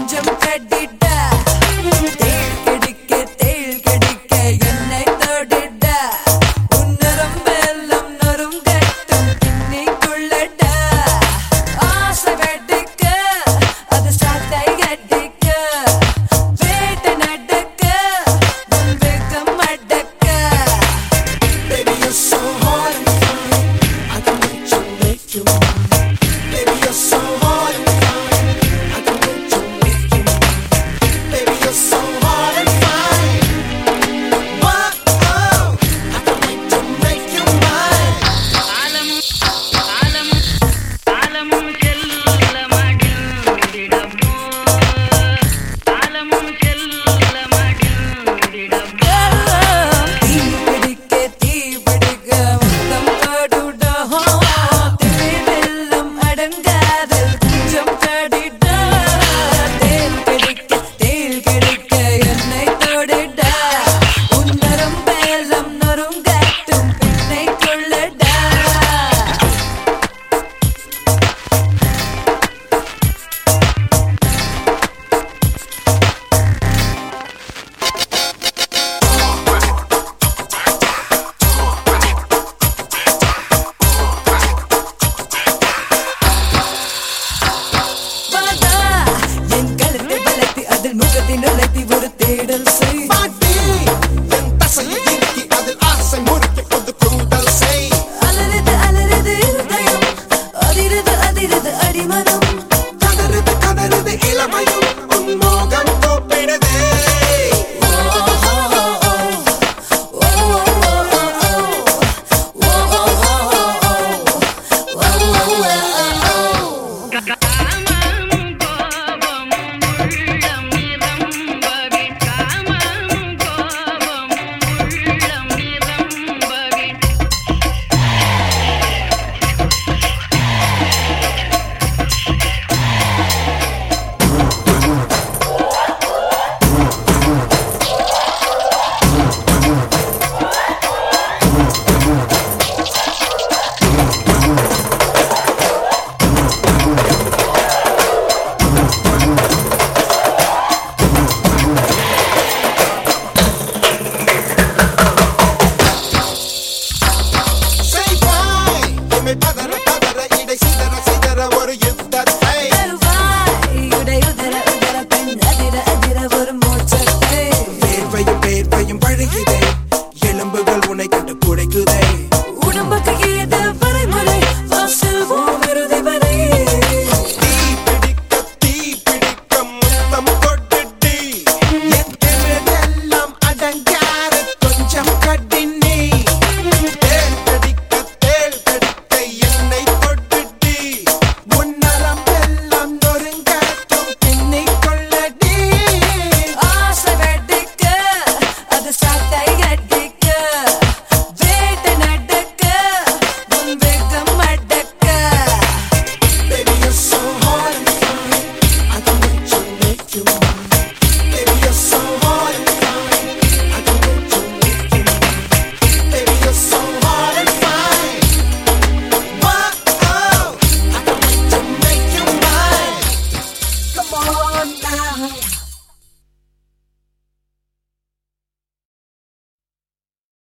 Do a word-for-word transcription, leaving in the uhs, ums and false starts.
கொஞ்சம் கட்டிட்டா தேள் கடிக்க தேள் கடிக்க என்னை தொடிட்டா உன்னரம் வெல்லம் நரும் கட்டும் இன்னைக்குள்ளட்டா ஆசை வெடிக்க அது சாட்டை கட்டிக்க வேட்டை நடக்க உன் வேகம் அடக்க. Baby, you're so hard and fine. I can make you, make you mine. Baby, you're so hard and fine. I can make you, make you mine. Baby, you're so hard and fine. Whoa, oh, I can make you, make you mine. ஆலமும் ஆலமும் ஆலமும் செல்ல மகிழ்ந்திடமோ ஆலமும் செல்ல மகிழ்ந்திடமோ தீ பிடிக்க தீ பிடிக்க முத்தம் போடுடா தேள் வெல்லம் அடங்காதல் கொஞ்சம் கடிடா தேள் கடிக்க தேள் கடிக்க என்னை தொடிடா உன்னரம் வெல்லம் நரும் கட்டும் பெண்ணை கொள்ளடா. வாதா என் கழுத்தை வளைத்து அதில் முகத்தை நுழைத்தி ஒரு தேடல்